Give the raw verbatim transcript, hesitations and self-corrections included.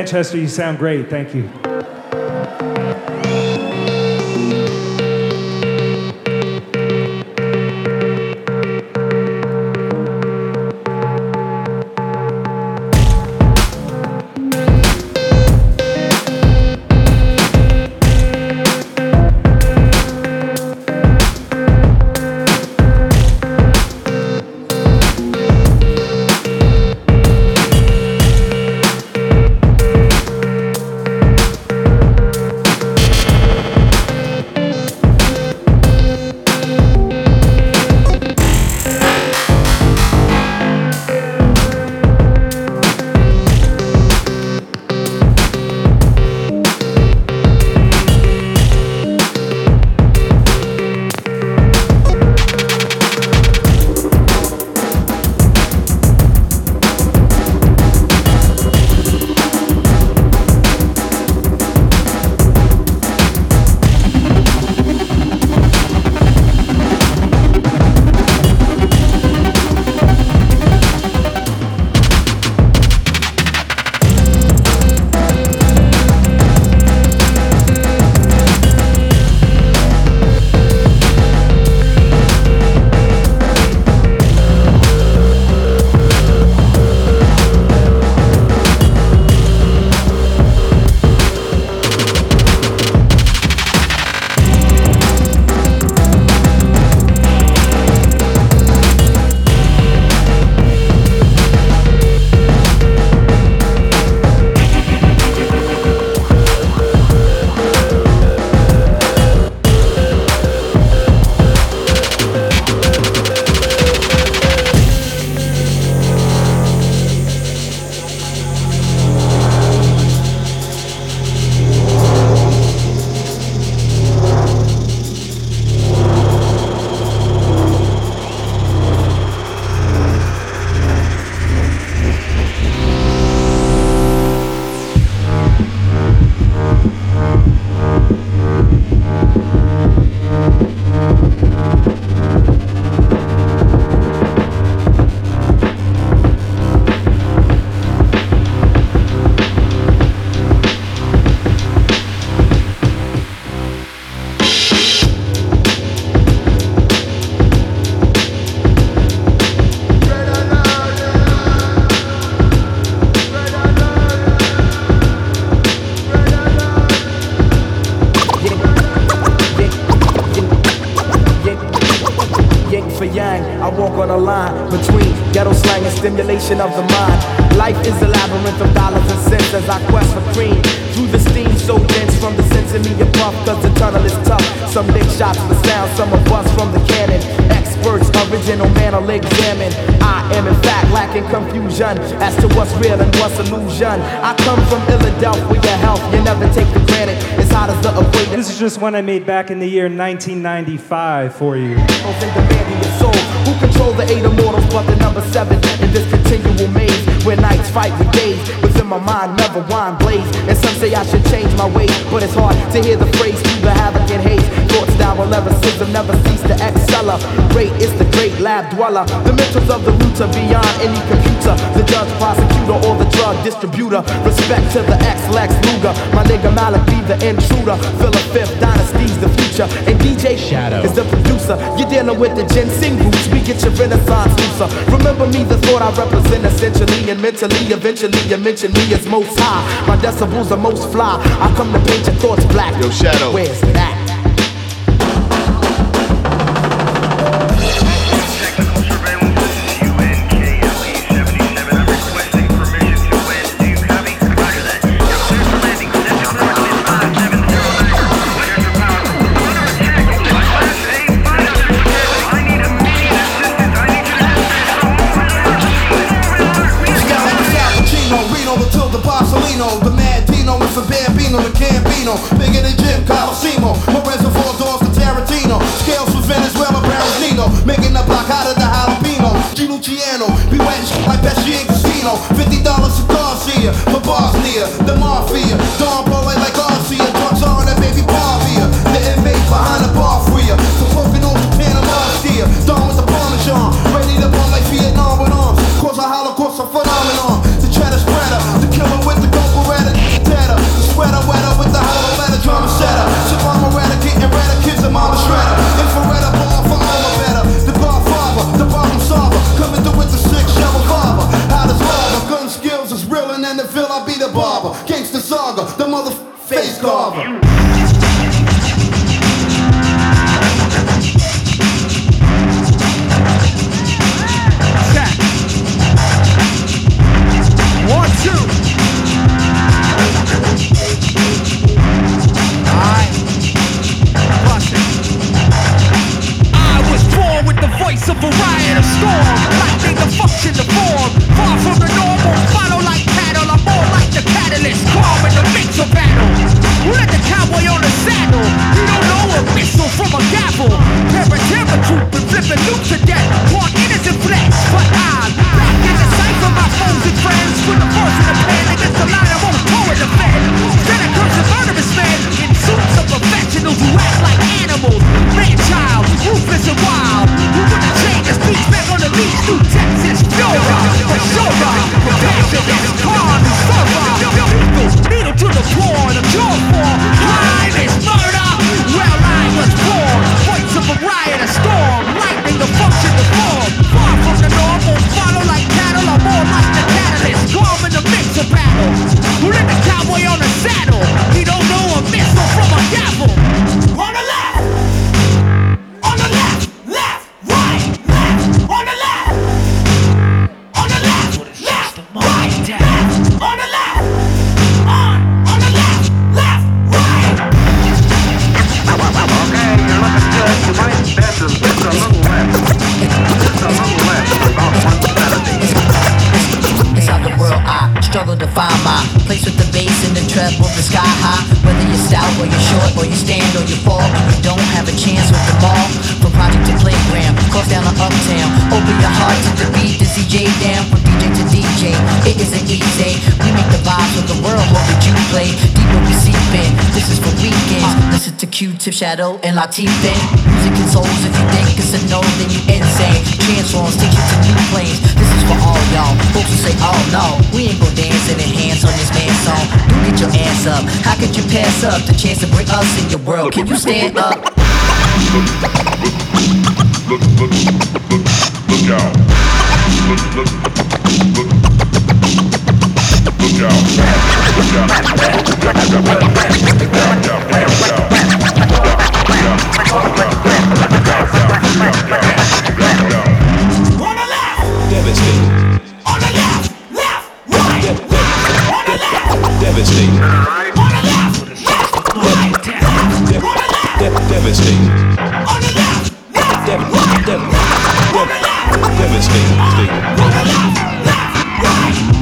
Manchester, you sound great. Thank you. Stimulation of the mind. Life is a labyrinth of dollars and cents as I quest for cream. Through the steam so dense from the sense of me a puff, cause the tunnel is tough. Some lick shots for sound, some of us from the cannon. Experts, original man will examine. I am in fact lacking confusion as to what's real and what's illusion. I come from Philadelphia, health you never take for granted. It's hot as the equator. This is just one I made back in the year nineteen ninety-five for you. Who control the eight immortals but the number seven in this continual maze where nights fight with days. Within my mind never wine blaze. And some say I should change my ways, but it's hard to hear the phrase through the havoc and haze. Thoughts that will never lyricism never cease to accelerate. It's the great lab dweller. The mentals of the roots are beyond any computer. The judge, prosecutor, or the drug distributor. Respect to the ex-Lex Luger. My nigga Malik be the intruder. Philip Fifth Dynasty's the future. And D J Shadow is the producer. You're dealing with the ginseng roots. We get your renaissance looser. Remember me, the thought I represent essentially and mentally. Eventually you mention me as most high. My decibels are most fly. I come to paint your thoughts black. Yo, Shadow. Where's that? The Mad Dino with some Bambino, the Gambino, bigger than Jim Colosimo. My reservoir doors to Tarantino, scales from Venezuela, Barranquino, making the block out of the jalapeno. Gino Luciano, be wet like Pesci and Casino. Fifty dollars for Garcia, for Bosnia, the Mafia. Don blowing like Garcia, drugs on that baby Barbia. The inmate behind the bar freer, for poking on the Panama steer. Don with the Parmesan, ready to bomb like Vietnam with arms. Cause a Holocaust a phenomenon, to try to spread her, the killer with the gun Beretta. voice of a riot, a storm, lightning, the function, the form. Far from the normal, follow like cattle. I'm more like the catalyst, calm in the mix of battle. Let the cowboy on the saddle. You don't know a missile from a gavel. Para-terror troop and flipping loops to death. Want innocent flesh, but I'm back in the sight for my foes and friends. With the force in the pen against the line I won't pour in the bed. Then I curse a murderous man in suits of professionals who act like animals. Man-child, ruthless and wild. Who wouldn't change his speech back on the leash through Texas, Florida, for sure. Prepare for this con, needle to the floor, the jaw for crime is murder. Well, I was born, voice of a riot, a storm, lightning, the function, the form. Far from the normal, follow like cattle, or more like the catalyst, calm in the mix of battle. Who let the cowboy on the saddle? He don't know a missile from a gavel. On the left, on the left, left, right, left, on the left, on the left, left, right, left, on the left, on, on the left, left, right. Okay, you're looking good. You might dance a bit a little left. Just a little left, about one seventy. Inside the world, I struggle to find my place with the bass and the treble, the sky high. Whether you're stout or you're short, or you stand or you fall, you don't have a chance with the ball. From project to playground, cross down to uptown. Open your heart to the beat, the C J down. From D J to D J, it isn't easy. We make the vibes of the world. What would you play? Deeper we seep in. This is for weekends. Listen to Q-Tip, Shadow, and Latif then. Music consoles. If you think it's a no, then you insane. Transforms take you to new planes. This is for all y'all. Folks who say, oh no, we ain't gon' dance and enhance on this man's song. You get your ass up. How could you pass up the chance to bring us in your world? Can you stand up? Look, look, look, look, look out. Look, look, look, look out. Look out. On the left, Devastating. on the left, left, right, on the left, Devastating. on the left, left, right, on the left, Devastating. on the left, left, Dev- right, dev- on the left, Devastating. on the left, left, right.